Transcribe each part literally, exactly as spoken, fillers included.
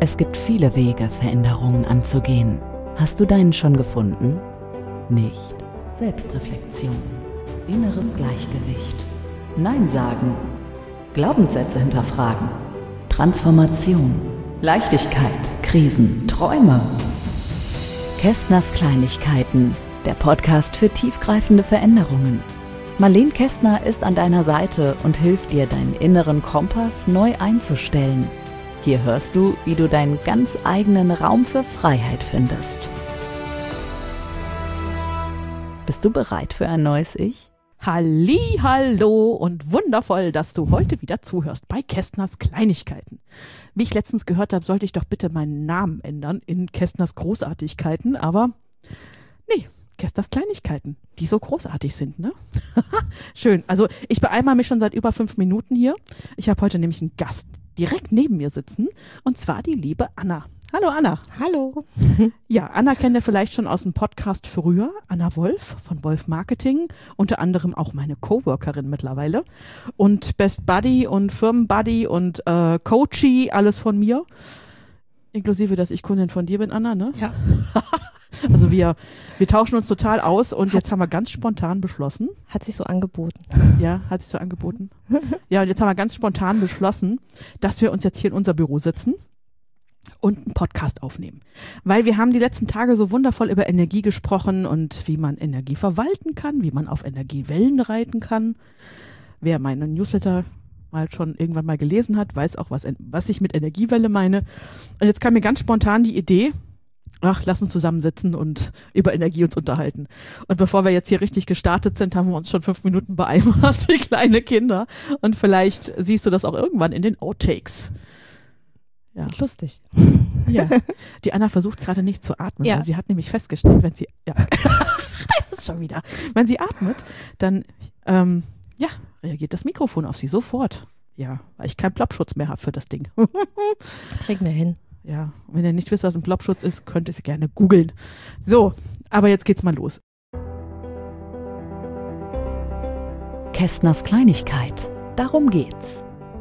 Es gibt viele Wege, Veränderungen anzugehen. Hast du deinen schon gefunden? Nicht. Selbstreflexion, inneres Gleichgewicht, Nein sagen, Glaubenssätze hinterfragen, Transformation, Leichtigkeit, Krisen, Träume. Kästners Kleinigkeiten, der Podcast für tiefgreifende Veränderungen. Marlene Kästner ist an deiner Seite und hilft dir, deinen inneren Kompass neu einzustellen. Hier hörst du, wie du deinen ganz eigenen Raum für Freiheit findest. Bist du bereit für ein neues Ich? Halli, hallo und wundervoll, dass du heute wieder zuhörst bei Kästners Kleinigkeiten. Wie ich letztens gehört habe, sollte ich doch bitte meinen Namen ändern in Kästners Großartigkeiten, aber nee, Kästners Kleinigkeiten, die so großartig sind, ne? Schön, also ich beeimere mich schon seit über fünf Minuten hier. Ich habe heute nämlich einen Gast direkt neben mir sitzen und zwar die liebe Anna. Hallo Anna. Hallo. Ja, Anna kennt ihr vielleicht schon aus dem Podcast früher. Anna Wolf von Wolf Marketing, unter anderem auch meine Coworkerin mittlerweile und Best Buddy und Firmenbuddy und äh, Coachie, alles von mir. Inklusive, dass ich Kundin von dir bin, Anna, ne? Ja. Also wir, wir tauschen uns total aus und jetzt haben wir ganz spontan beschlossen. Hat sich so angeboten. Ja, hat sich so angeboten. Ja, und jetzt haben wir ganz spontan beschlossen, dass wir uns jetzt hier in unser Büro setzen und einen Podcast aufnehmen. Weil wir haben die letzten Tage so wundervoll über Energie gesprochen und wie man Energie verwalten kann, wie man auf Energiewellen reiten kann. Wer meinen Newsletter mal schon irgendwann mal gelesen hat, weiß auch, was, was ich mit Energiewelle meine. Und jetzt kam mir ganz spontan die Idee, ach, lass uns zusammensitzen und über Energie uns unterhalten. Und bevor wir jetzt hier richtig gestartet sind, haben wir uns schon fünf Minuten beeimert, wie kleine Kinder. Und vielleicht siehst du das auch irgendwann in den Outtakes. Ja. Lustig. Ja. Die Anna versucht gerade nicht zu atmen, Ja. weil sie hat nämlich festgestellt, wenn sie, ja, das ist schon wieder, wenn sie atmet, dann, ähm, ja, reagiert das Mikrofon auf sie sofort. Ja, weil ich keinen Ploppschutz mehr habe für das Ding. Kriegen wir hin. Ja, wenn ihr nicht wisst, was ein Ploppschutz ist, könnt ihr es gerne googeln. So, aber jetzt geht's mal los. Kästners Kleinigkeit. Darum geht's.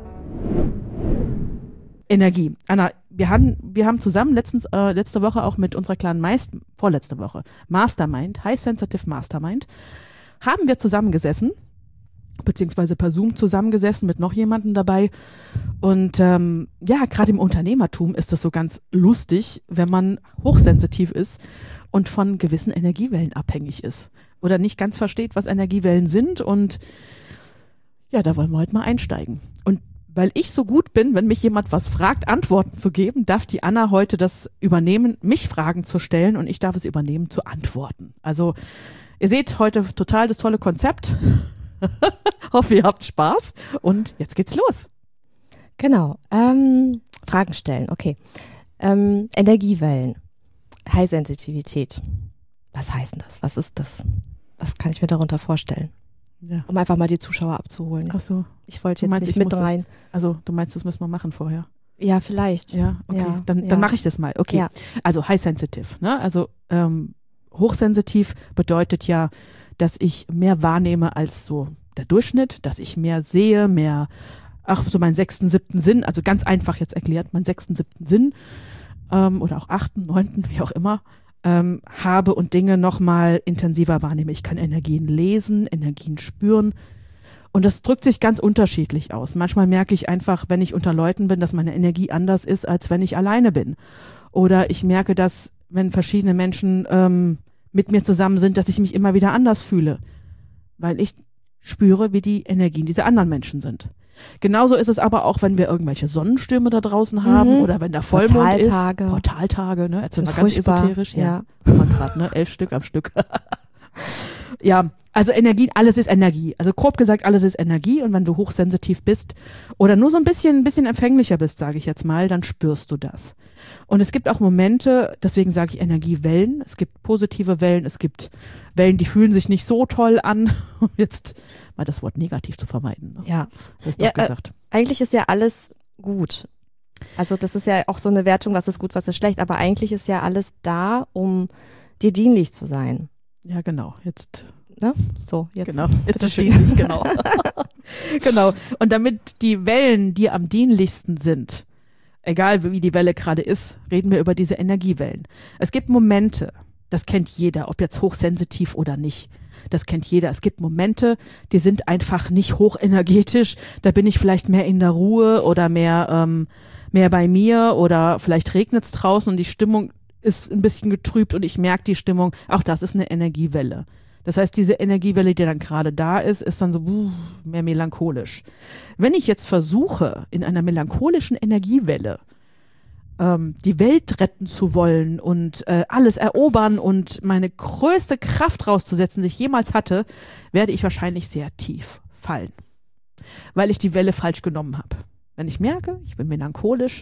Energie. Anna, wir haben, wir haben zusammen letztens, äh, letzte Woche auch mit unserer kleinen Meist, vorletzte Woche, Mastermind, High Sensitive Mastermind, haben wir zusammengesessen, beziehungsweise per Zoom zusammengesessen mit noch jemandem dabei. Und ähm, ja, gerade im Unternehmertum ist das so ganz lustig, wenn man hochsensitiv ist und von gewissen Energiewellen abhängig ist oder nicht ganz versteht, was Energiewellen sind. Und ja, da wollen wir heute mal einsteigen. Und weil ich so gut bin, wenn mich jemand was fragt, Antworten zu geben, darf die Anna heute das übernehmen, mich Fragen zu stellen und ich darf es übernehmen, zu antworten. Also ihr seht heute total das tolle Konzept. Hoffe, ihr habt Spaß und jetzt geht's los. Genau. Ähm, Fragen stellen, okay. Ähm, Energiewellen, High-Sensitivität. Was heißt denn das? Was ist das? Was kann ich mir darunter vorstellen? Ja. Um einfach mal die Zuschauer abzuholen. Ach so. Ich wollte Du jetzt meinst, nicht ich mit muss rein. Das, also du meinst, das müssen wir machen vorher? Ja, vielleicht. Ja, okay. Ja, dann ja. dann mache ich das mal. Okay. Ja. Also High Sensitive, ne? Also ähm, hochsensitiv bedeutet ja, dass ich mehr wahrnehme als so der Durchschnitt, dass ich mehr sehe, mehr, ach, so meinen sechsten, siebten Sinn, also ganz einfach jetzt erklärt, meinen sechsten, siebten Sinn ähm, oder auch achten, neunten, wie auch immer, ähm, habe und Dinge nochmal intensiver wahrnehme. Ich kann Energien lesen, Energien spüren und das drückt sich ganz unterschiedlich aus. Manchmal merke ich einfach, wenn ich unter Leuten bin, dass meine Energie anders ist, als wenn ich alleine bin. Oder ich merke, dass, wenn verschiedene Menschen ähm, mit mir zusammen sind, dass ich mich immer wieder anders fühle, weil ich spüre, wie die Energien dieser anderen Menschen sind. Genauso ist es aber auch, wenn wir irgendwelche Sonnenstürme da draußen haben Mhm. oder wenn der Vollmond Portaltage. ist. Portaltage, ne? Erzähl Das mal ist ganz furchtbar, esoterisch. ja. Haben wir grad, ne? Elf Stück am Stück. Ja, also Energie, alles ist Energie. Also grob gesagt, alles ist Energie und wenn du hochsensitiv bist oder nur so ein bisschen, ein bisschen empfänglicher bist, sage ich jetzt mal, dann spürst du das. Und es gibt auch Momente, deswegen sage ich Energiewellen. Es gibt positive Wellen, es gibt Wellen, die fühlen sich nicht so toll an. Um jetzt mal das Wort negativ zu vermeiden. Ne? Ja. Du hast Ja, doch gesagt. Äh, eigentlich ist ja alles gut. Also das ist ja auch so eine Wertung, was ist gut, was ist schlecht. Aber eigentlich ist ja alles da, um dir dienlich zu sein. Ja, genau. Jetzt Ne? So, jetzt. Genau, jetzt ist schön. dienlich, genau. Genau. Und damit die Wellen dir am dienlichsten sind, egal wie die Welle gerade ist, reden wir über diese Energiewellen. Es gibt Momente, das kennt jeder, ob jetzt hochsensitiv oder nicht. Das kennt jeder. Es gibt Momente, die sind einfach nicht hochenergetisch. Da bin ich vielleicht mehr in der Ruhe oder mehr, ähm, mehr bei mir oder vielleicht regnet es draußen und die Stimmung ist ein bisschen getrübt und ich merke die Stimmung. Auch das ist eine Energiewelle. Das heißt, diese Energiewelle, die dann gerade da ist, ist dann so uh, mehr melancholisch. Wenn ich jetzt versuche, in einer melancholischen Energiewelle ähm, die Welt retten zu wollen und äh, alles erobern und meine größte Kraft rauszusetzen, die ich jemals hatte, werde ich wahrscheinlich sehr tief fallen, weil ich die Welle falsch genommen habe. Wenn ich merke, ich bin melancholisch,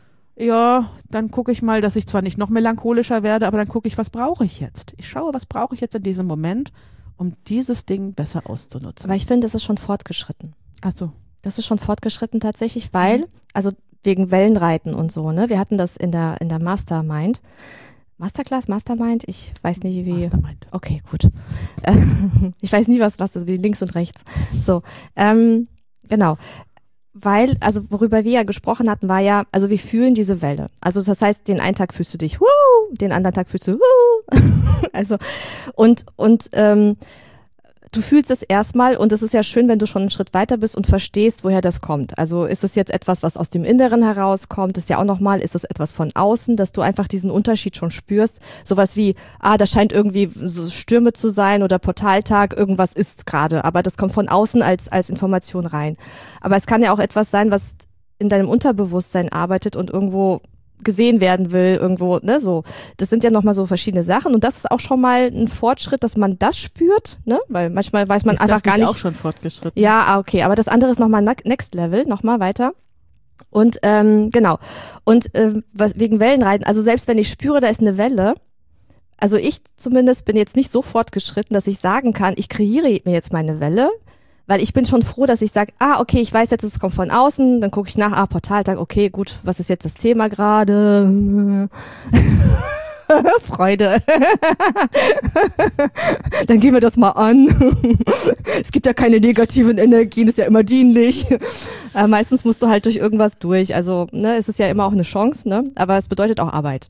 ja, dann gucke ich mal, dass ich zwar nicht noch melancholischer werde, aber dann gucke ich, was brauche ich jetzt? Ich schaue, was brauche ich jetzt in diesem Moment, um dieses Ding besser auszunutzen. Aber ich finde, das ist schon fortgeschritten. Ach so. Das ist schon fortgeschritten tatsächlich, weil, also wegen Wellenreiten und so, ne? Wir hatten das in der, in der Mastermind. Masterclass, Mastermind? Ich weiß nicht, wie. Mastermind. Okay, gut. Ich weiß nie, was, was das ist, wie links und rechts. So, ähm, genau. Weil, also worüber wir ja gesprochen hatten, war ja, also wir fühlen diese Welle. Also das heißt, den einen Tag fühlst du dich, wuh, den anderen Tag fühlst du, wuh. Also, und, und ähm, du fühlst es erstmal und es ist ja schön, wenn du schon einen Schritt weiter bist und verstehst, woher das kommt. Also ist es jetzt etwas, was aus dem Inneren herauskommt? Ist ja auch nochmal, ist es etwas von außen, dass du einfach diesen Unterschied schon spürst? Sowas wie, ah, da scheint irgendwie so Stürme zu sein oder Portaltag, irgendwas ist gerade. Aber das kommt von außen als, als Information rein. Aber es kann ja auch etwas sein, was in deinem Unterbewusstsein arbeitet und irgendwo gesehen werden will, irgendwo, ne, so. Das sind ja nochmal so verschiedene Sachen und das ist auch schon mal ein Fortschritt, dass man das spürt, ne, weil manchmal weiß man ist einfach das gar nicht nicht. Auch schon fortgeschritten. Ja, ah, okay, aber das andere ist nochmal Next Level, nochmal weiter. Und, ähm, genau. Und, ähm, was, wegen Wellenreiten, also selbst wenn ich spüre, da ist eine Welle, also ich zumindest bin jetzt nicht so fortgeschritten, dass ich sagen kann, ich kreiere mir jetzt meine Welle, weil ich bin schon froh, dass ich sage, ah, okay, ich weiß jetzt, es kommt von außen, dann gucke ich nach, ah, Portaltag, okay, gut, was ist jetzt das Thema gerade? Freude. Dann gehen wir das mal an. Es gibt ja keine negativen Energien, ist ja immer dienlich. Äh, meistens musst du halt durch irgendwas durch, also ne, es ist ja immer auch eine Chance, ne, aber es bedeutet auch Arbeit.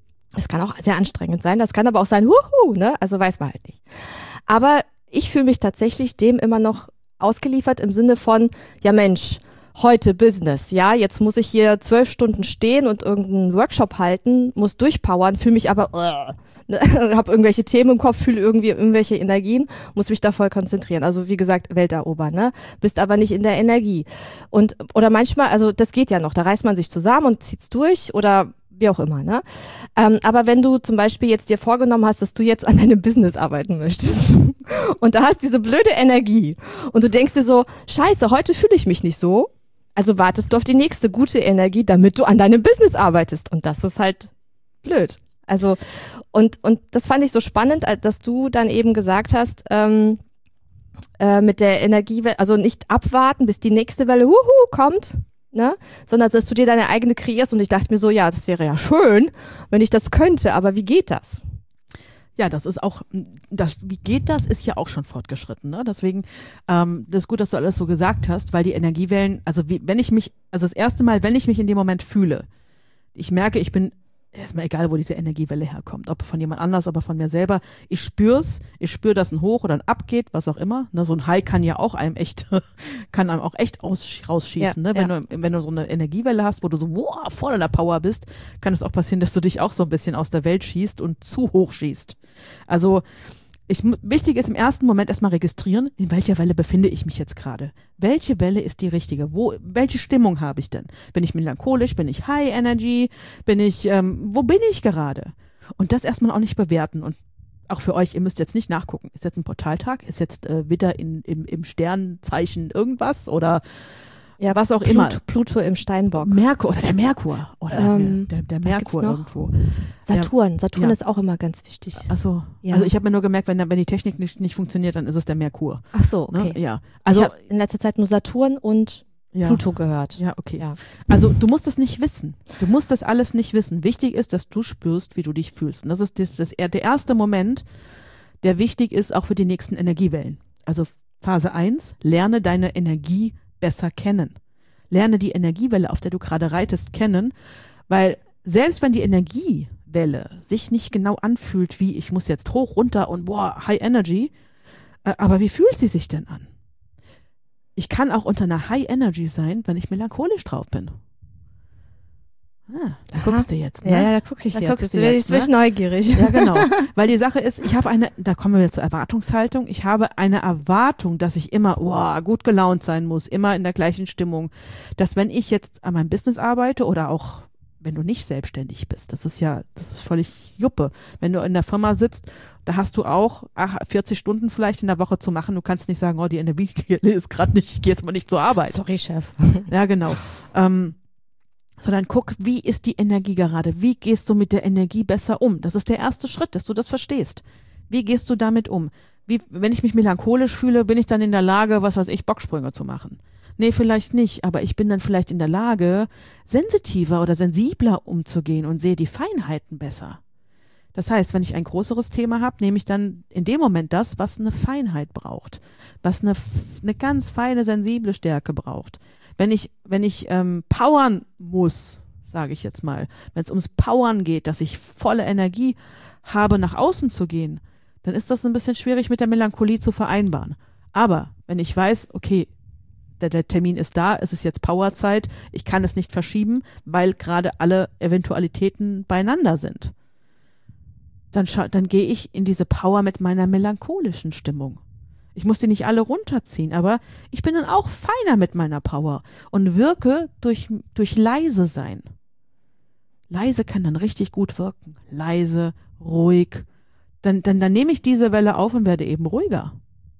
Es kann auch sehr anstrengend sein, das kann aber auch sein, wuhu, ne, also weiß man halt nicht. Aber ich fühle mich tatsächlich dem immer noch ausgeliefert im Sinne von, ja Mensch, heute Business, ja, jetzt muss ich hier zwölf Stunden stehen und irgendeinen Workshop halten, muss durchpowern, fühle mich aber, uh, habe irgendwelche Themen im Kopf, fühle irgendwie irgendwelche Energien, muss mich da voll konzentrieren. Also wie gesagt, Welt erobern, ne? Bist aber nicht in der Energie. Und oder manchmal, also das geht ja noch, da reißt man sich zusammen und zieht's durch oder wie auch immer, ne? Ähm, aber wenn du zum Beispiel jetzt dir vorgenommen hast, dass du jetzt an deinem Business arbeiten möchtest und da hast diese blöde Energie und du denkst dir so, scheiße, heute fühle ich mich nicht so, also wartest du auf die nächste gute Energie, damit du an deinem Business arbeitest und das ist halt blöd. Also und und das fand ich so spannend, dass du dann eben gesagt hast, ähm, äh, mit der Energie, also nicht abwarten, bis die nächste Welle huhu kommt, ne, sondern dass du dir deine eigene kreierst und ich dachte mir so, ja, das wäre ja schön, wenn ich das könnte, aber wie geht das? Ja, das ist auch, das, wie geht das, ist ja auch schon fortgeschritten, ne? Deswegen, ähm, das ist gut, dass du alles so gesagt hast, weil die Energiewellen, also wie, wenn ich mich, also das erste Mal, wenn ich mich in dem Moment fühle, ich merke, ich bin, ist mir egal, wo diese Energiewelle herkommt, ob von jemand anders, aber von mir selber, ich spür's, ich spüre, dass ein Hoch oder ein Ab geht, was auch immer, ne? So ein High kann ja auch einem echt, kann einem auch echt aus, rausschießen, ja, ne? Wenn ja. du, wenn du so eine Energiewelle hast, wo du so, wow, voll in der Power bist, kann es auch passieren, dass du dich auch so ein bisschen aus der Welt schießt und zu hoch schießt. Also, ich, wichtig ist im ersten Moment erstmal registrieren, in welcher Welle befinde ich mich jetzt gerade. Welche Welle ist die richtige? Wo, welche Stimmung habe ich denn? Bin ich melancholisch? Bin ich High Energy? Bin ich, ähm, wo bin ich gerade? Und das erstmal auch nicht bewerten. Und auch für euch, ihr müsst jetzt nicht nachgucken. Ist jetzt ein Portaltag? Ist jetzt äh, Widder in, im, im Sternzeichen irgendwas? Oder ja, was auch Plut- immer. Pluto im Steinbock. Merkur oder der Merkur. Oder Ähm, der, der was gibt's Merkur noch? irgendwo. Saturn. Saturn Ja. ist auch immer ganz wichtig. Ach so. Ja. Also ich habe mir nur gemerkt, wenn, wenn die Technik nicht, nicht funktioniert, dann ist es der Merkur. Ach so, okay. Ne? Ja. Also Also, ich habe in letzter Zeit nur Saturn und ja. Pluto gehört. Ja, okay. Ja. Also du musst das nicht wissen. Du musst das alles nicht wissen. Wichtig ist, dass du spürst, wie du dich fühlst. Und das ist das, das, der erste Moment, der wichtig ist, auch für die nächsten Energiewellen. Also Phase eins, lerne deine Energie besser kennen. Lerne die Energiewelle, auf der du gerade reitest, kennen, weil selbst wenn die Energiewelle sich nicht genau anfühlt, wie ich muss jetzt hoch, runter und boah, High Energy, äh, aber wie fühlt sie sich denn an? Ich kann auch unter einer High Energy sein, wenn ich melancholisch drauf bin. Ah, da Aha. guckst du jetzt, ne? Ja, ja, da gucke ich da jetzt. Guckst du jetzt, jetzt, ne? neugierig. Ja, genau. Weil die Sache ist, ich habe eine, da kommen wir jetzt zur Erwartungshaltung, ich habe eine Erwartung, dass ich immer wow, gut gelaunt sein muss, immer in der gleichen Stimmung. Dass wenn ich jetzt an meinem Business arbeite oder auch wenn du nicht selbstständig bist, das ist ja, das ist völlig Juppe. Wenn du in der Firma sitzt, da hast du auch ach, vierzig Stunden vielleicht in der Woche zu machen. Du kannst nicht sagen, oh, die Energie ist gerade nicht, ich gehe jetzt mal nicht zur Arbeit. Sorry, Chef. Ja, genau. Ähm, sondern guck, wie ist die Energie gerade? Wie gehst du mit der Energie besser um? Das ist der erste Schritt, dass du das verstehst. Wie gehst du damit um? Wie, wenn ich mich melancholisch fühle, bin ich dann in der Lage, was weiß ich, Bocksprünge zu machen? Nee, vielleicht nicht, aber ich bin dann vielleicht in der Lage, sensitiver oder sensibler umzugehen und sehe die Feinheiten besser. Das heißt, wenn ich ein größeres Thema habe, nehme ich dann in dem Moment das, was eine Feinheit braucht, was eine, eine ganz feine, sensible Stärke braucht. Wenn ich, wenn ich ähm, powern muss, sage ich jetzt mal, wenn es ums Powern geht, dass ich volle Energie habe, nach außen zu gehen, dann ist das ein bisschen schwierig mit der Melancholie zu vereinbaren. Aber wenn ich weiß, okay, der, der Termin ist da, es ist jetzt Powerzeit, ich kann es nicht verschieben, weil gerade alle Eventualitäten beieinander sind, dann, scha- dann gehe ich in diese Power mit meiner melancholischen Stimmung. Ich muss die nicht alle runterziehen, aber ich bin dann auch feiner mit meiner Power und wirke durch, durch leise sein. Leise kann dann richtig gut wirken. Leise, ruhig. Dann, dann, dann nehme ich diese Welle auf und werde eben ruhiger.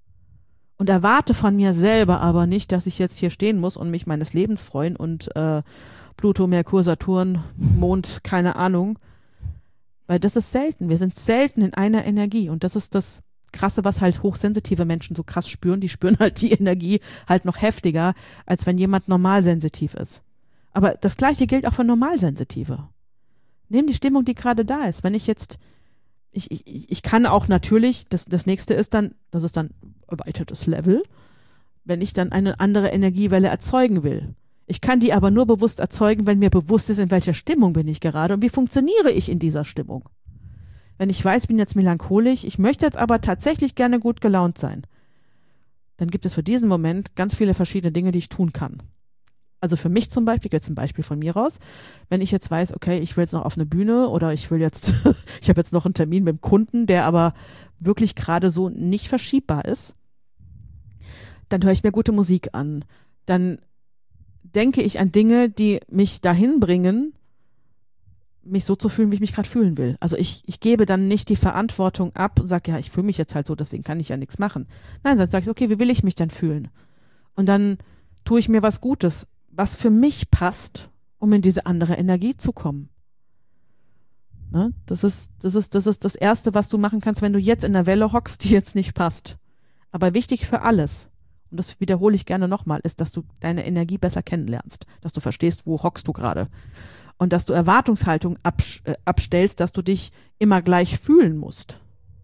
Und erwarte von mir selber aber nicht, dass ich jetzt hier stehen muss und mich meines Lebens freuen und äh, Pluto, Merkur, Saturn, Mond, keine Ahnung. Weil das ist selten. Wir sind selten in einer Energie und das ist das Krasse, was halt hochsensitive Menschen so krass spüren. Die spüren halt die Energie halt noch heftiger, als wenn jemand normalsensitiv ist. Aber das Gleiche gilt auch für Normalsensitive. Nimm die Stimmung, die gerade da ist. Wenn ich jetzt, ich, ich, ich kann auch natürlich, das, das nächste ist dann, das ist dann erweitertes Level, wenn ich dann eine andere Energiewelle erzeugen will. Ich kann die aber nur bewusst erzeugen, wenn mir bewusst ist, in welcher Stimmung bin ich gerade und wie funktioniere ich in dieser Stimmung. Wenn ich weiß, ich bin jetzt melancholisch, ich möchte jetzt aber tatsächlich gerne gut gelaunt sein, dann gibt es für diesen Moment ganz viele verschiedene Dinge, die ich tun kann. Also für mich zum Beispiel, jetzt ein Beispiel von mir raus, wenn ich jetzt weiß, okay, ich will jetzt noch auf eine Bühne oder ich will jetzt, ich habe jetzt noch einen Termin mit dem Kunden, der aber wirklich gerade so nicht verschiebbar ist, dann höre ich mir gute Musik an. Dann denke ich an Dinge, die mich dahin bringen, mich so zu fühlen, wie ich mich gerade fühlen will. Also ich, ich gebe dann nicht die Verantwortung ab und sage, ja, ich fühle mich jetzt halt so, deswegen kann ich ja nichts machen. Nein, dann sage ich, okay, wie will ich mich denn fühlen? Und dann tue ich mir was Gutes, was für mich passt, um in diese andere Energie zu kommen. Ne? Das ist, das ist, das ist das Erste, was du machen kannst, wenn du jetzt in der Welle hockst, die jetzt nicht passt. Aber wichtig für alles, und das wiederhole ich gerne nochmal, ist, dass du deine Energie besser kennenlernst, dass du verstehst, wo hockst du gerade. Und dass du Erwartungshaltung absch- äh, abstellst, dass du dich immer gleich fühlen musst.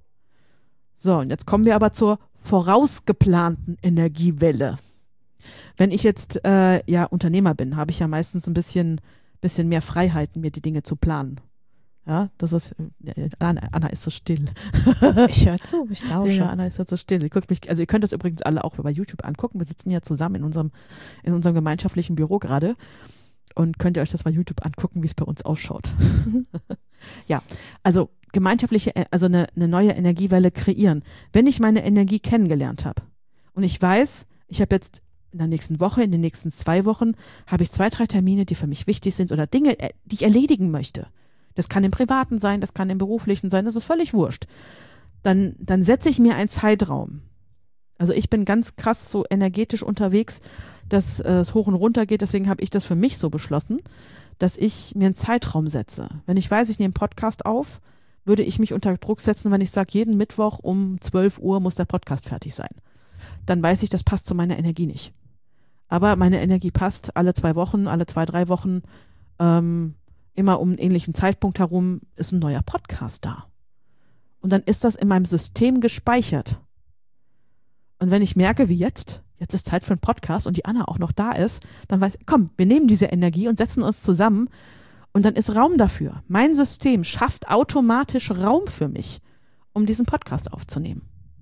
So, und jetzt kommen wir aber zur vorausgeplanten Energiewelle. Wenn ich jetzt äh, ja Unternehmer bin, habe ich ja meistens ein bisschen, bisschen mehr Freiheiten, mir die Dinge zu planen. Ja, das ist, äh, Anna, Anna ist so still. Ich höre zu, ich lausche. Ja, Anna ist halt so still. Guckt mich, also ihr könnt das übrigens alle auch bei YouTube angucken. Wir sitzen ja zusammen in unserem, in unserem gemeinschaftlichen Büro gerade. Und könnt ihr euch das bei YouTube angucken, wie es bei uns ausschaut. Ja, also gemeinschaftliche, also eine, eine neue Energiewelle kreieren. Wenn ich meine Energie kennengelernt habe und ich weiß, ich habe jetzt in der nächsten Woche, in den nächsten zwei Wochen, habe ich zwei, drei Termine, die für mich wichtig sind oder Dinge, die ich erledigen möchte. Das kann im Privaten sein, das kann im Beruflichen sein, das ist völlig wurscht. Dann, dann setze ich mir einen Zeitraum. Also ich bin ganz krass so energetisch unterwegs, dass äh, es hoch und runter geht. Deswegen habe ich das für mich so beschlossen, dass ich mir einen Zeitraum setze. Wenn ich weiß, ich nehme einen Podcast auf, würde ich mich unter Druck setzen, wenn ich sage, jeden Mittwoch um zwölf Uhr muss der Podcast fertig sein. Dann weiß ich, das passt zu meiner Energie nicht. Aber meine Energie passt alle zwei Wochen, alle zwei, drei Wochen, ähm, immer um einen ähnlichen Zeitpunkt herum ist ein neuer Podcast da. Und dann ist das in meinem System gespeichert. Und wenn ich merke, wie jetzt, jetzt ist Zeit für einen Podcast und die Anna auch noch da ist, dann weiß ich, komm, wir nehmen diese Energie und setzen uns zusammen und dann ist Raum dafür. Mein System schafft automatisch Raum für mich, um diesen Podcast aufzunehmen.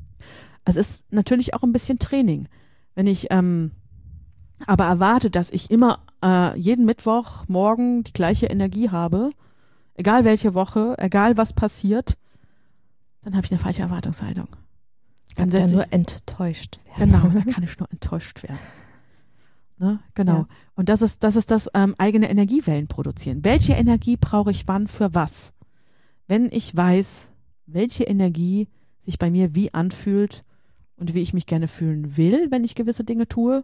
Es ist natürlich auch ein bisschen Training. Wenn ich ähm, aber erwarte, dass ich immer äh, jeden Mittwoch morgen die gleiche Energie habe, egal welche Woche, egal was passiert, dann habe ich eine falsche Erwartungshaltung. Dann Kannst ja setze nur ich, enttäuscht werden. genau, da kann ich nur enttäuscht werden. Ne? Genau. Ja. Und das ist das, ist das ähm, eigene Energiewellen produzieren. Welche Energie brauche ich wann für was? Wenn ich weiß, welche Energie sich bei mir wie anfühlt und wie ich mich gerne fühlen will, wenn ich gewisse Dinge tue.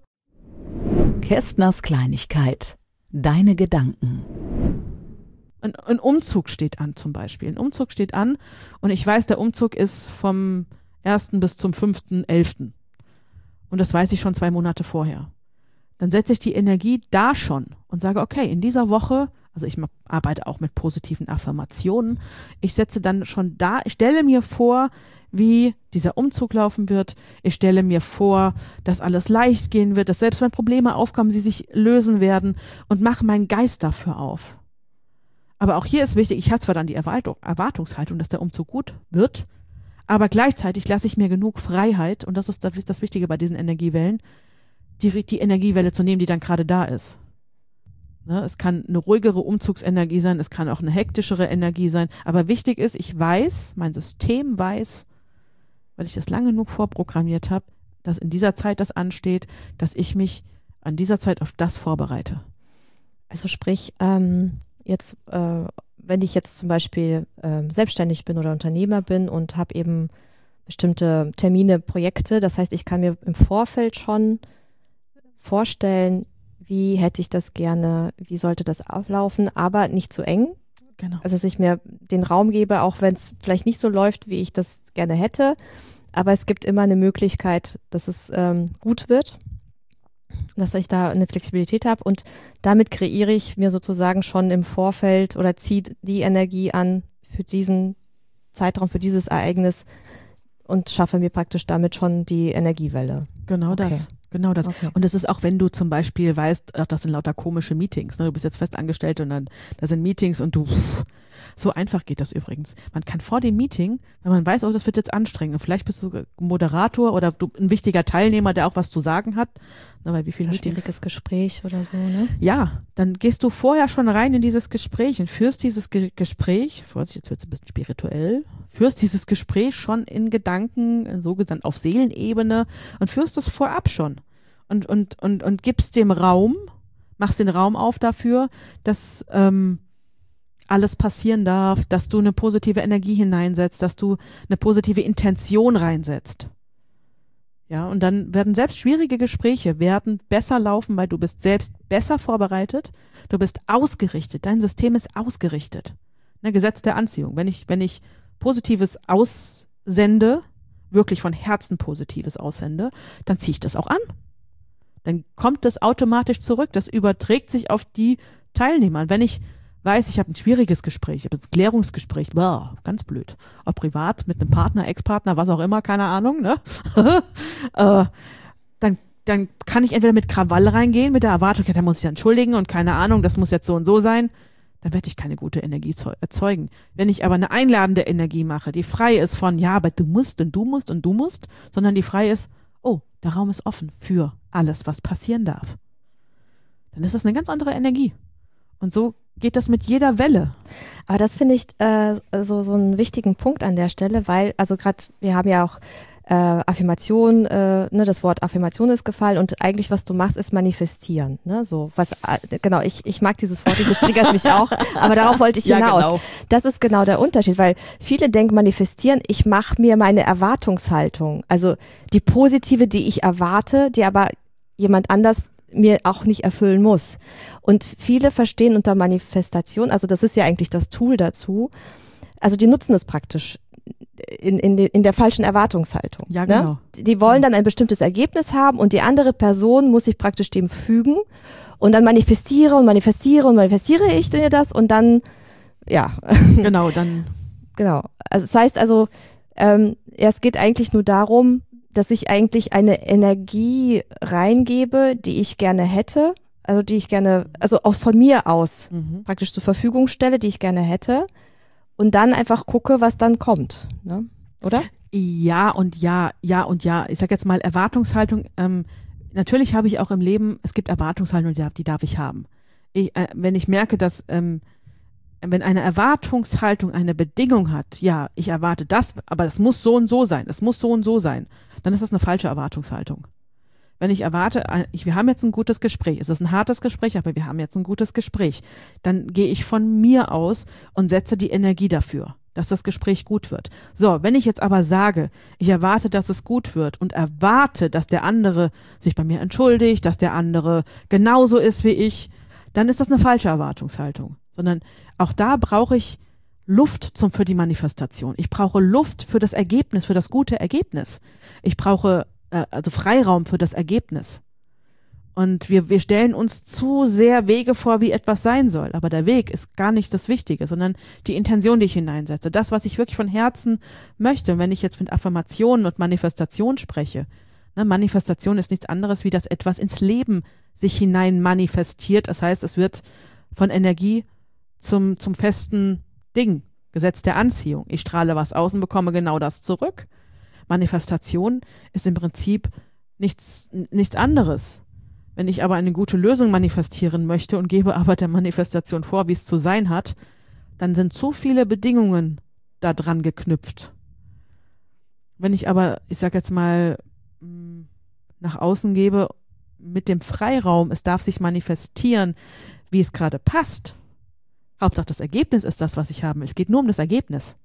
Kästners Kleinigkeit. Deine Gedanken. Ein, ein Umzug steht an zum Beispiel. Ein Umzug steht an und ich weiß, der Umzug ist vom ersten bis zum fünften elften Und das weiß ich schon zwei Monate vorher. Dann setze ich die Energie da schon und sage, okay, in dieser Woche, also ich arbeite auch mit positiven Affirmationen, ich setze dann schon da, ich stelle mir vor, wie dieser Umzug laufen wird. Ich stelle mir vor, dass alles leicht gehen wird, dass selbst wenn Probleme aufkommen, sie sich lösen werden und mache meinen Geist dafür auf. Aber auch hier ist wichtig, ich habe zwar dann die Erwartung, Erwartungshaltung, dass der Umzug gut wird, aber gleichzeitig lasse ich mir genug Freiheit, und das ist das, das Wichtige bei diesen Energiewellen, die, die Energiewelle zu nehmen, die dann gerade da ist. Ne, es kann eine ruhigere Umzugsenergie sein, es kann auch eine hektischere Energie sein, aber wichtig ist, ich weiß, mein System weiß, weil ich das lange genug vorprogrammiert habe, dass in dieser Zeit das ansteht, dass ich mich an dieser Zeit auf das vorbereite. Also sprich, ähm, jetzt, äh, wenn ich jetzt zum Beispiel äh, selbstständig bin oder Unternehmer bin und habe eben bestimmte Termine, Projekte, das heißt, ich kann mir im Vorfeld schon vorstellen, wie hätte ich das gerne, wie sollte das ablaufen, aber nicht zu eng. Genau. Also dass ich mir den Raum gebe, auch wenn es vielleicht nicht so läuft, wie ich das gerne hätte, aber es gibt immer eine Möglichkeit, dass es ähm, gut wird, dass ich da eine Flexibilität habe und damit kreiere ich mir sozusagen schon im Vorfeld oder ziehe die Energie an für diesen Zeitraum, für dieses Ereignis und schaffe mir praktisch damit schon die Energiewelle. Genau Okay. das. Genau das. Okay. Und es ist auch, wenn du zum Beispiel weißt, ach, das sind lauter komische Meetings, ne? Du bist jetzt festangestellt und dann, da sind Meetings und du, pff, so einfach geht das übrigens. Man kann vor dem Meeting, wenn man weiß, oh, das wird jetzt anstrengend, und vielleicht bist du Moderator oder du ein wichtiger Teilnehmer, der auch was zu sagen hat, na, weil wie viele Ein Meetings. schwieriges Gespräch oder so, ne? Ja, dann gehst du vorher schon rein in dieses Gespräch und führst dieses Ge- Gespräch, Vorsicht, jetzt wird es ein bisschen spirituell, führst dieses Gespräch schon in Gedanken, so gesagt auf Seelenebene und führst es vorab schon. Und, und, und, und gibst dem Raum, machst den Raum auf dafür, dass ähm, alles passieren darf, dass du eine positive Energie hineinsetzt, dass du eine positive Intention reinsetzt. Ja, und dann werden selbst schwierige Gespräche werden besser laufen, weil du bist selbst besser vorbereitet, du bist ausgerichtet, dein System ist ausgerichtet. Ne, Gesetz der Anziehung. Wenn ich, wenn ich Positives aussende, wirklich von Herzen Positives aussende, dann ziehe ich das auch an. Dann kommt das automatisch zurück. Das überträgt sich auf die Teilnehmer. Und wenn ich weiß, ich habe ein schwieriges Gespräch, ich habe ein Klärungsgespräch, boah, ganz blöd, ob privat, mit einem Partner, Ex-Partner, was auch immer, keine Ahnung, ne? äh, dann, dann kann ich entweder mit Krawall reingehen, mit der Erwartung, ja, da muss ich ja entschuldigen und keine Ahnung, das muss jetzt so und so sein. Dann werde ich keine gute Energie erzeugen. Wenn ich aber eine einladende Energie mache, die frei ist von, ja, aber du musst und du musst und du musst, sondern die frei ist, oh, der Raum ist offen für alles, was passieren darf. Dann ist das eine ganz andere Energie. Und so geht das mit jeder Welle. Aber das finde ich äh, so, so einen wichtigen Punkt an der Stelle, weil, also gerade, wir haben ja auch äh, Affirmation, äh, ne, das Wort Affirmation ist gefallen und eigentlich, was du machst, ist manifestieren. Ne? So, was, äh, genau, ich, ich mag dieses Wort, das triggert mich auch, aber darauf wollte ich hinaus. Ja, genau. Das ist genau der Unterschied, weil viele denken, manifestieren, ich mache mir meine Erwartungshaltung, also die positive, die ich erwarte, die aber jemand anders mir auch nicht erfüllen muss. Und viele verstehen unter Manifestation, also das ist ja eigentlich das Tool dazu, also die nutzen es praktisch in, in, in der falschen Erwartungshaltung. Ja, genau. Ne? Die wollen dann ein bestimmtes Ergebnis haben und die andere Person muss sich praktisch dem fügen und dann manifestiere und manifestiere und manifestiere ich dir das und dann, ja. Genau, dann. Genau. Also das heißt also, ähm, ja, es geht eigentlich nur darum, dass ich eigentlich eine Energie reingebe, die ich gerne hätte, also die ich gerne, also auch von mir aus Mhm. praktisch zur Verfügung stelle, die ich gerne hätte und dann einfach gucke, was dann kommt, ne? Oder? Ja und ja, ja und ja. Ich sag jetzt mal Erwartungshaltung. Ähm, natürlich habe ich auch im Leben, es gibt Erwartungshaltung, die darf, die darf ich haben. Ich, äh, wenn ich merke, dass ähm, wenn eine Erwartungshaltung eine Bedingung hat, ja, ich erwarte das, aber das muss so und so sein, es muss so und so sein, dann ist das eine falsche Erwartungshaltung. Wenn ich erwarte, äh, ich, wir haben jetzt ein gutes Gespräch, es ist ein hartes Gespräch, aber wir haben jetzt ein gutes Gespräch, dann gehe ich von mir aus und setze die Energie dafür, dass das Gespräch gut wird. So, wenn ich jetzt aber sage, ich erwarte, dass es gut wird und erwarte, dass der andere sich bei mir entschuldigt, dass der andere genauso ist wie ich, dann ist das eine falsche Erwartungshaltung. Sondern auch da brauche ich Luft zum, für die Manifestation. Ich brauche Luft für das Ergebnis, für das gute Ergebnis. Ich brauche äh, also Freiraum für das Ergebnis. Und wir, wir stellen uns zu sehr Wege vor, wie etwas sein soll. Aber der Weg ist gar nicht das Wichtige, sondern die Intention, die ich hineinsetze. Das, was ich wirklich von Herzen möchte. Und wenn ich jetzt mit Affirmationen und Manifestation spreche, ne, Manifestation ist nichts anderes, wie dass etwas ins Leben sich hinein manifestiert. Das heißt, es wird von Energie zum, zum festen Ding. Gesetz der Anziehung. Ich strahle was aus und bekomme genau das zurück. Manifestation ist im Prinzip nichts, nichts anderes. Wenn ich aber eine gute Lösung manifestieren möchte und gebe aber der Manifestation vor, wie es zu sein hat, dann sind zu viele Bedingungen da dran geknüpft. Wenn ich aber, ich sag jetzt mal, nach außen gebe mit dem Freiraum, es darf sich manifestieren, wie es gerade passt. Hauptsache das Ergebnis ist das, was ich haben will. Es geht nur um das Ergebnis.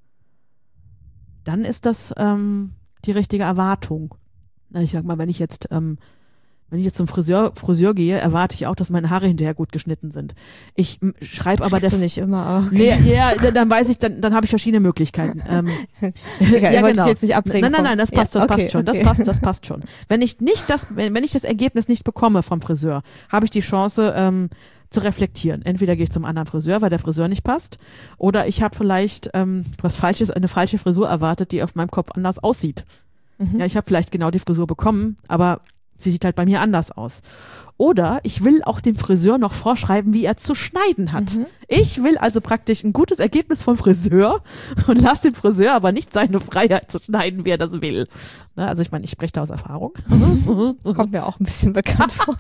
Dann ist das ähm, die richtige Erwartung. Na, ich sag mal, wenn ich jetzt ähm, Wenn ich jetzt zum Friseur, Friseur gehe, erwarte ich auch, dass meine Haare hinterher gut geschnitten sind. Ich schreibe aber... Das du nicht immer. Okay. Nee, ja, dann weiß ich, dann, dann habe ich verschiedene Möglichkeiten. Ähm, Egal, ja, wollte ich jetzt nicht abbringen. Nein, nein, nein, das passt, ja, das okay, passt schon. Okay. Das passt, das passt schon. Wenn ich nicht das, wenn, wenn ich das Ergebnis nicht bekomme vom Friseur, habe ich die Chance, ähm, zu reflektieren. Entweder gehe ich zum anderen Friseur, weil der Friseur nicht passt, oder ich habe vielleicht ähm, was Falsches, eine falsche Frisur erwartet, die auf meinem Kopf anders aussieht. Mhm. Ja, ich habe vielleicht genau die Frisur bekommen, aber sie sieht halt bei mir anders aus. Oder ich will auch dem Friseur noch vorschreiben, wie er zu schneiden hat. Mhm. Ich will also praktisch ein gutes Ergebnis vom Friseur und lasse dem Friseur aber nicht seine Freiheit zu schneiden, wie er das will. Na, also ich meine, ich spreche da aus Erfahrung. Kommt mir auch ein bisschen bekannt vor.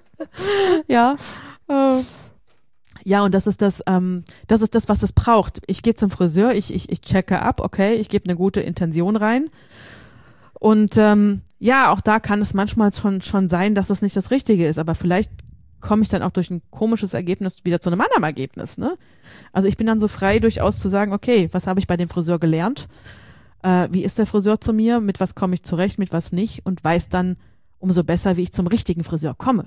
Ja. Äh. Ja, und das ist das, ähm, das ist das, was es braucht. Ich gehe zum Friseur, ich, ich, ich checke ab, okay, ich gebe eine gute Intention rein. Und ähm, ja, auch da kann es manchmal schon, schon sein, dass es nicht das Richtige ist, aber vielleicht komme ich dann auch durch ein komisches Ergebnis wieder zu einem anderen Ergebnis. Ne? Also ich bin dann so frei, durchaus zu sagen, okay, was habe ich bei dem Friseur gelernt? Äh, wie ist der Friseur zu mir? Mit was komme ich zurecht, mit was nicht? Und weiß dann umso besser, wie ich zum richtigen Friseur komme.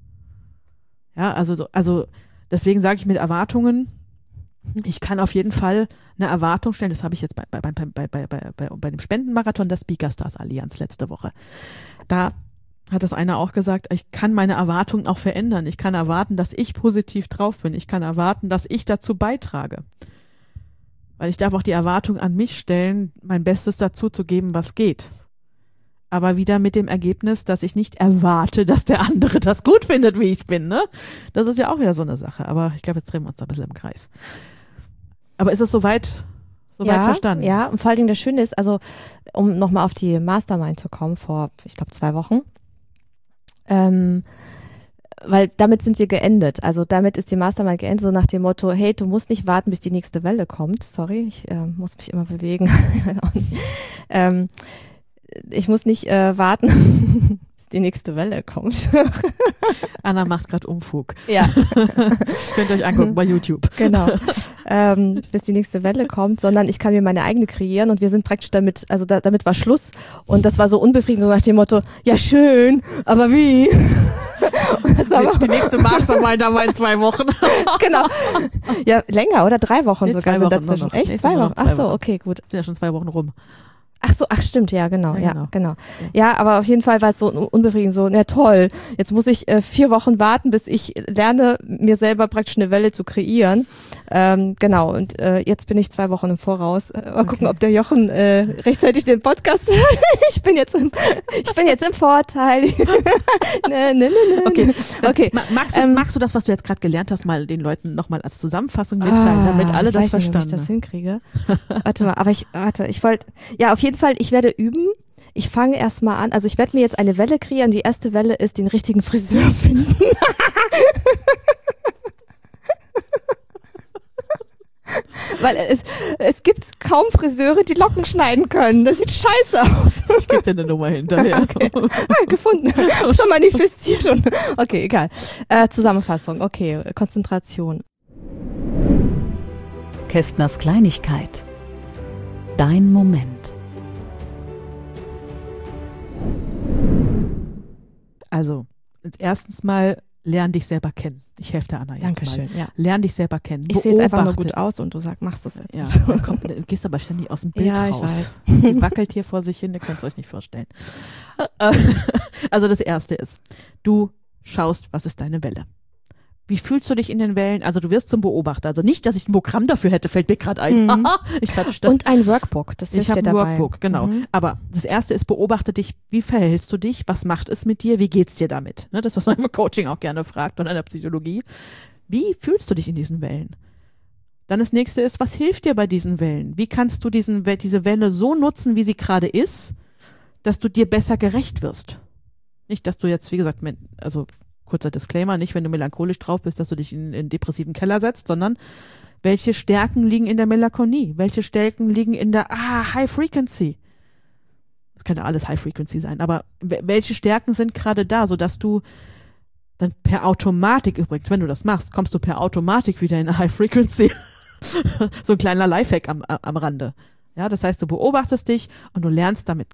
Ja, also, also deswegen sage ich mit Erwartungen, ich kann auf jeden Fall eine Erwartung stellen, das habe ich jetzt bei, bei, bei, bei, bei, bei, bei, bei dem Spendenmarathon der Speaker Stars Allianz letzte Woche. Da hat das einer auch gesagt, ich kann meine Erwartungen auch verändern. Ich kann erwarten, dass ich positiv drauf bin. Ich kann erwarten, dass ich dazu beitrage. Weil ich darf auch die Erwartung an mich stellen, mein Bestes dazu zu geben, was geht. Aber wieder mit dem Ergebnis, dass ich nicht erwarte, dass der andere das gut findet, wie ich bin. Ne? Das ist ja auch wieder so eine Sache. Aber ich glaube, jetzt drehen wir uns da ein bisschen im Kreis. Aber ist es soweit, soweit ja, verstanden? Ja, und vor allen Dingen das Schöne ist, also um nochmal auf die Mastermind zu kommen, vor, ich glaube, zwei Wochen, ähm, weil damit sind wir geendet. Also damit ist die Mastermind geendet, so nach dem Motto, hey, du musst nicht warten, bis die nächste Welle kommt. Sorry, ich äh, muss mich immer bewegen. ähm, ich muss nicht äh, warten, bis die nächste Welle kommt. Anna macht gerade Umfug. Ja. Könnt ihr euch angucken bei YouTube. Genau. Ähm, bis die nächste Welle kommt, sondern ich kann mir meine eigene kreieren und wir sind praktisch damit, also da, damit war Schluss und das war so unbefriedigend, so nach dem Motto, ja schön, aber wie? Die, die nächste Mastermind haben wir in zwei Wochen. Genau. Ja, länger oder drei Wochen nee, sogar zwei sind Wochen dazwischen. noch. Echt? Nee, zwei Wochen? zwei Ach so, Wochen. okay, gut. Sind ja schon zwei Wochen rum. Ach so, ach stimmt, ja, genau, Ja, ja, genau. genau. Ja, aber auf jeden Fall war es so un- unbefriedigend, so, na toll, jetzt muss ich äh, vier Wochen warten, bis ich lerne, mir selber praktisch eine Welle zu kreieren. Ähm, genau, und äh, jetzt bin ich zwei Wochen im Voraus. Äh, mal gucken, ob der Jochen äh, rechtzeitig den Podcast hört. Ich bin jetzt im, ich bin jetzt im Vorteil. ne, ne, ne, ne. Okay, dann Okay, ma- magst, du, ähm, magst du das, was du jetzt gerade gelernt hast, mal den Leuten nochmal als Zusammenfassung mitteilen, damit alle ich das weiß nicht, ob verstanden ich das haben? hinkriege. Warte mal, aber ich, warte, ich wollte, ja, auf jeden Fall, ich werde üben. Ich fange erstmal an, also ich werde mir jetzt eine Welle kreieren. Die erste Welle ist den richtigen Friseur finden. Weil es, es gibt kaum Friseure, die Locken schneiden können. Das sieht scheiße aus. Ich gebe dir eine Nummer hinterher. Okay. Ah, gefunden. Schon manifestiert. Und, okay, egal. Äh, Zusammenfassung. Okay, Konzentration. Kästners Kleinigkeit. Dein Moment. Also, erstens mal, lern dich selber kennen. Ich helfe der Anna jetzt Dankeschön. mal. Ja. Lern dich selber kennen. Ich sehe jetzt einfach nur Beobachte. gut aus und du sag, machst das jetzt. Ja, komm, du gehst aber ständig aus dem Bild Ja, ich raus. Die wackelt hier vor sich hin, ihr könnt es euch nicht vorstellen. Also das Erste ist, du schaust, was ist deine Welle? Wie fühlst du dich in den Wellen? Also du wirst zum Beobachter. Also nicht, dass ich ein Programm dafür hätte, fällt mir gerade ein. Mhm. ich hatte statt, Und ein Workbook, das hilft ich habe dir ein dabei. Workbook, genau. Mhm. Aber das Erste ist, beobachte dich, wie verhältst du dich, was macht es mit dir, wie geht's dir damit? Ne, das, was man im Coaching auch gerne fragt und in der Psychologie. Wie fühlst du dich in diesen Wellen? Dann das Nächste ist, was hilft dir bei diesen Wellen? Wie kannst du diesen, diese Welle so nutzen, wie sie gerade ist, dass du dir besser gerecht wirst? Nicht, dass du jetzt, wie gesagt, mit, also kurzer Disclaimer, nicht, wenn du melancholisch drauf bist, dass du dich in einen depressiven Keller setzt, sondern welche Stärken liegen in der Melancholie? Welche Stärken liegen in der ah, High Frequency? Das kann ja alles High Frequency sein, aber welche Stärken sind gerade da, sodass du dann per Automatik, übrigens, wenn du das machst, kommst du per Automatik wieder in eine High Frequency. So ein kleiner Lifehack am, am Rande. Ja, das heißt, du beobachtest dich und du lernst damit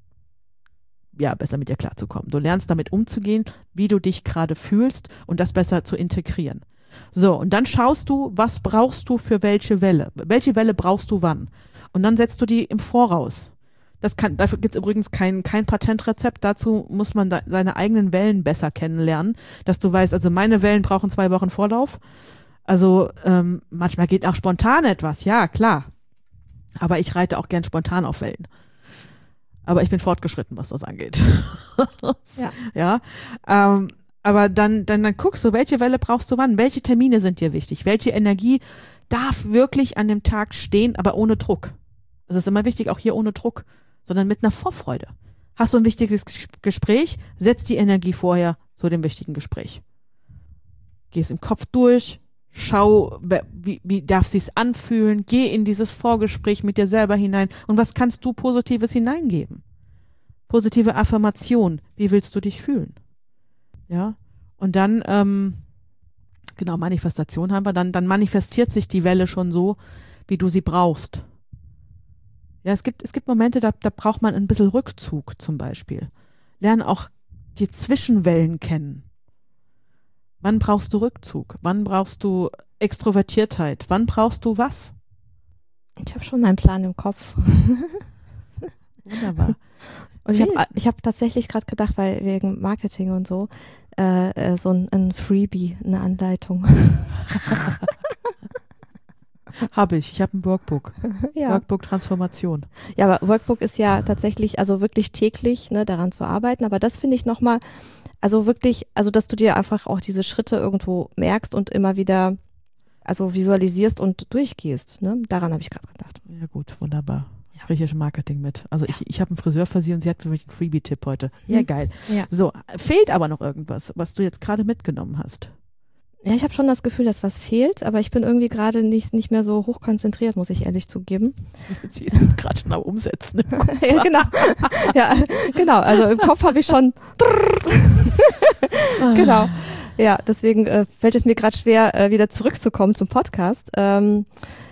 ja, besser mit dir klarzukommen. Du lernst damit umzugehen, wie du dich gerade fühlst und das besser zu integrieren. So, und dann schaust du, was brauchst du für welche Welle? Welche Welle brauchst du wann? Und dann setzt du die im Voraus. Das kann, dafür gibt es übrigens kein, kein Patentrezept. Dazu muss man da seine eigenen Wellen besser kennenlernen, dass du weißt, also meine Wellen brauchen zwei Wochen Vorlauf. Also ähm, manchmal geht auch spontan etwas, ja, klar. Aber ich reite auch gern spontan auf Wellen. Aber ich bin fortgeschritten, was das angeht. Ja. Ja. Ähm, aber dann, dann, dann guckst du, welche Welle brauchst du wann? Welche Termine sind dir wichtig? Welche Energie darf wirklich an dem Tag stehen, aber ohne Druck? Das ist immer wichtig, auch hier ohne Druck, sondern mit einer Vorfreude. Hast du ein wichtiges Gespräch? Setz die Energie vorher zu dem wichtigen Gespräch. Geh es im Kopf durch. Schau, wie, wie darf sich's anfühlen? Geh in dieses Vorgespräch mit dir selber hinein. Und was kannst du Positives hineingeben? Positive Affirmation. Wie willst du dich fühlen? Ja. Und dann, ähm, genau, Manifestation haben wir. Dann, dann manifestiert sich die Welle schon so, wie du sie brauchst. Ja, es gibt, es gibt Momente, da, da braucht man ein bisschen Rückzug zum Beispiel. Lern auch die Zwischenwellen kennen. Wann brauchst du Rückzug? Wann brauchst du Extrovertiertheit? Wann brauchst du was? Ich habe schon meinen Plan im Kopf. Wunderbar. Und ich habe ich hab tatsächlich gerade gedacht, weil wegen Marketing und so, äh, äh, so ein, ein Freebie, eine Anleitung. Habe ich. Ich habe ein Workbook. Ja. Workbook Transformation. Ja, aber Workbook ist ja tatsächlich, also wirklich täglich, ne, daran zu arbeiten. Aber das finde ich nochmal, also wirklich, also dass du dir einfach auch diese Schritte irgendwo merkst und immer wieder, also visualisierst und durchgehst. Ne? Daran habe ich gerade gedacht. Ja gut, wunderbar. Ja. Kriege ich Marketing mit. Also ich, ich habe einen Friseur für sie und sie hat für mich einen Freebie-Tipp heute. Ja, Hm. geil. Ja. So, fehlt aber noch irgendwas, was du jetzt gerade mitgenommen hast? Ja, ich habe schon das Gefühl, dass was fehlt, aber ich bin irgendwie gerade nicht, nicht mehr so hoch konzentriert, muss ich ehrlich zugeben. Sie ist jetzt gerade schon am Umsetzen. Im Kopf. Ja, genau. Ja, genau. Also im Kopf habe ich schon. Genau. Ja, deswegen äh, fällt es mir gerade schwer, äh, wieder zurückzukommen zum Podcast. Ähm,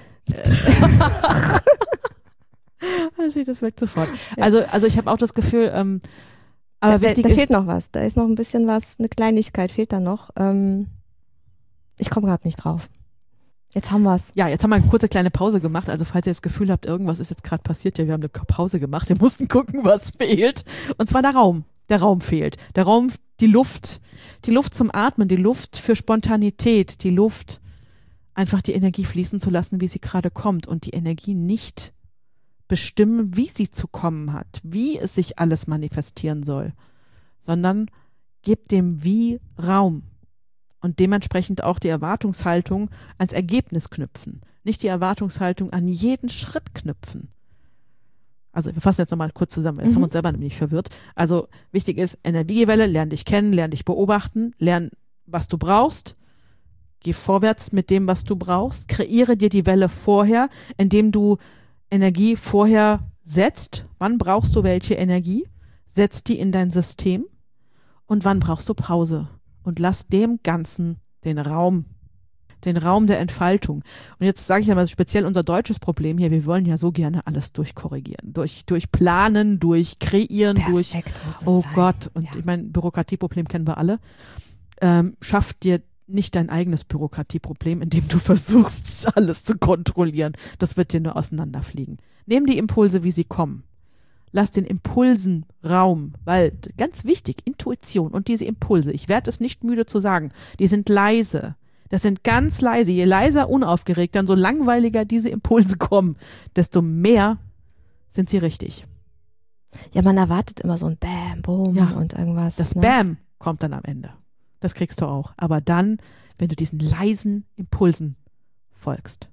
Sie das weg sofort. Ja. Also, also ich habe auch das Gefühl, ähm, aber da, wichtig da ist, fehlt noch was. Da ist noch ein bisschen was, eine Kleinigkeit fehlt da noch. Ähm, ich komme gerade nicht drauf. Jetzt haben wir es. Ja, jetzt haben wir eine kurze kleine Pause gemacht. Also falls ihr das Gefühl habt, irgendwas ist jetzt gerade passiert, ja, wir haben eine Pause gemacht. Wir mussten gucken, was fehlt. Und zwar der Raum. Der Raum fehlt. Der Raum, die Luft. Die Luft zum Atmen, die Luft für Spontanität, die Luft, einfach die Energie fließen zu lassen, wie sie gerade kommt. Und die Energie nicht bestimmen, wie sie zu kommen hat, wie es sich alles manifestieren soll, sondern gebt dem Wie Raum. Und dementsprechend auch die Erwartungshaltung ans Ergebnis knüpfen. Nicht die Erwartungshaltung an jeden Schritt knüpfen. Also wir fassen jetzt nochmal kurz zusammen, jetzt mhm. haben wir uns selber nämlich verwirrt. Also wichtig ist, Energiewelle, lern dich kennen, lern dich beobachten, lern, was du brauchst. Geh vorwärts mit dem, was du brauchst. Kreiere dir die Welle vorher, indem du Energie vorher setzt. Wann brauchst du welche Energie? Setz die in dein System. Und wann brauchst du Pause? Und lass dem Ganzen den Raum, den Raum der Entfaltung. Und jetzt sage ich aber speziell unser deutsches Problem hier, wir wollen ja so gerne alles durchkorrigieren, durch, durch planen, durch kreieren, Perfekt durch, muss es oh sein. Gott, und Ja. ich meine, Bürokratieproblem kennen wir alle. Ähm, schaff dir nicht dein eigenes Bürokratieproblem, indem du versuchst, alles zu kontrollieren. Das wird dir nur auseinanderfliegen. Nimm die Impulse, wie sie kommen. Lass den Impulsen Raum, weil ganz wichtig, Intuition und diese Impulse, ich werde es nicht müde zu sagen, die sind leise. Das sind ganz leise. Je leiser, unaufgeregter und so langweiliger diese Impulse kommen, desto mehr sind sie richtig. Ja, man erwartet immer so ein Bam, Boom Ja. und irgendwas. Das ne? Bam kommt dann am Ende. Das kriegst du auch. Aber dann, wenn du diesen leisen Impulsen folgst.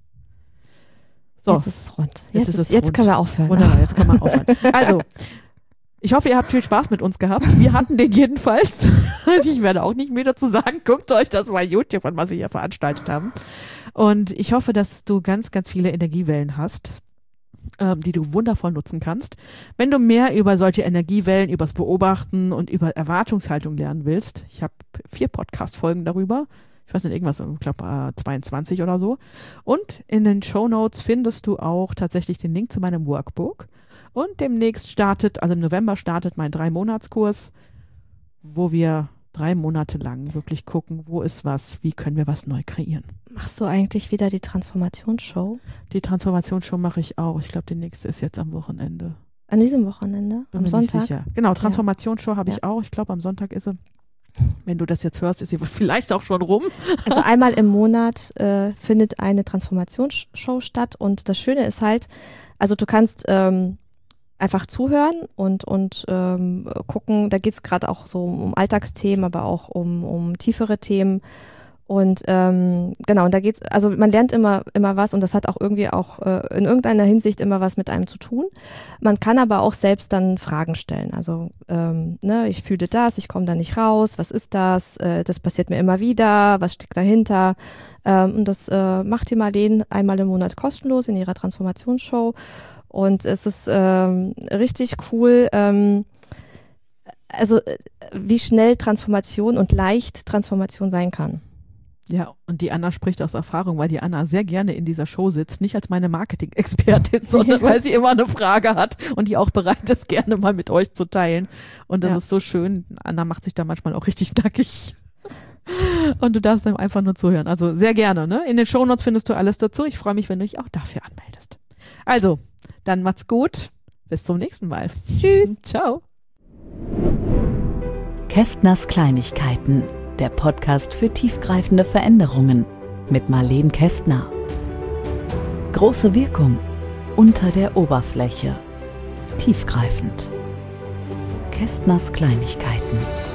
So. Jetzt ist es rund. Jetzt Jetzt, ist ist, es jetzt rund. können wir aufhören. Wunderbar, jetzt kann man aufhören. Also, ich hoffe, ihr habt viel Spaß mit uns gehabt. Wir hatten den jedenfalls. Ich werde auch nicht mehr dazu sagen. Guckt euch das bei YouTube an, was wir hier veranstaltet haben. Und ich hoffe, dass du ganz, ganz viele Energiewellen hast, ähm, die du wundervoll nutzen kannst. Wenn du mehr über solche Energiewellen, übers Beobachten und über Erwartungshaltung lernen willst, ich habe vier Podcast-Folgen darüber. Ich weiß nicht, irgendwas, ich glaube äh, zweiundzwanzig oder so. Und in den Shownotes findest du auch tatsächlich den Link zu meinem Workbook. Und demnächst startet, also im November startet mein Drei-Monats-Kurs, wo wir drei Monate lang wirklich gucken, wo ist was, wie können wir was neu kreieren. Machst du eigentlich wieder die Transformationsshow? Die Transformationsshow mache ich auch. Ich glaube, die nächste ist jetzt am Wochenende. An diesem Wochenende? Bin am mir Sonntag? nicht sicher. Genau, Transformationsshow habe ich Ja. auch. Ich glaube, am Sonntag ist sie. Wenn du das jetzt hörst, ist sie vielleicht auch schon rum. Also einmal im Monat äh, findet eine Transformationsshow statt und das Schöne ist halt, also du kannst ähm, einfach zuhören und, und ähm, gucken, da geht es gerade auch so um Alltagsthemen, aber auch um, um tiefere Themen. Und ähm, genau, und da geht's, also man lernt immer, immer was und das hat auch irgendwie auch äh, in irgendeiner Hinsicht immer was mit einem zu tun. Man kann aber auch selbst dann Fragen stellen. Also, ähm, ne, ich fühle das, ich komme da nicht raus, was ist das? Äh, das passiert mir immer wieder, was steckt dahinter? Ähm, und das äh, macht die Marlene einmal im Monat kostenlos in ihrer Transformationsshow. Und es ist ähm, richtig cool, ähm, also äh, wie schnell Transformation und leicht Transformation sein kann. Ja, und die Anna spricht aus Erfahrung, weil die Anna sehr gerne in dieser Show sitzt, nicht als meine Marketing-Expertin, sondern weil sie immer eine Frage hat und die auch bereit ist, gerne mal mit euch zu teilen. Und das Ja. ist so schön. Anna macht sich da manchmal auch richtig nackig. Und du darfst dann einfach nur zuhören. Also sehr gerne. Ne? In den Shownotes findest du alles dazu. Ich freue mich, wenn du dich auch dafür anmeldest. Also, dann macht's gut. Bis zum nächsten Mal. Tschüss. Ciao. Kästners Kleinigkeiten, der Podcast für tiefgreifende Veränderungen mit Marlene Kästner. Große Wirkung unter der Oberfläche. Tiefgreifend. Kästners Kleinigkeiten.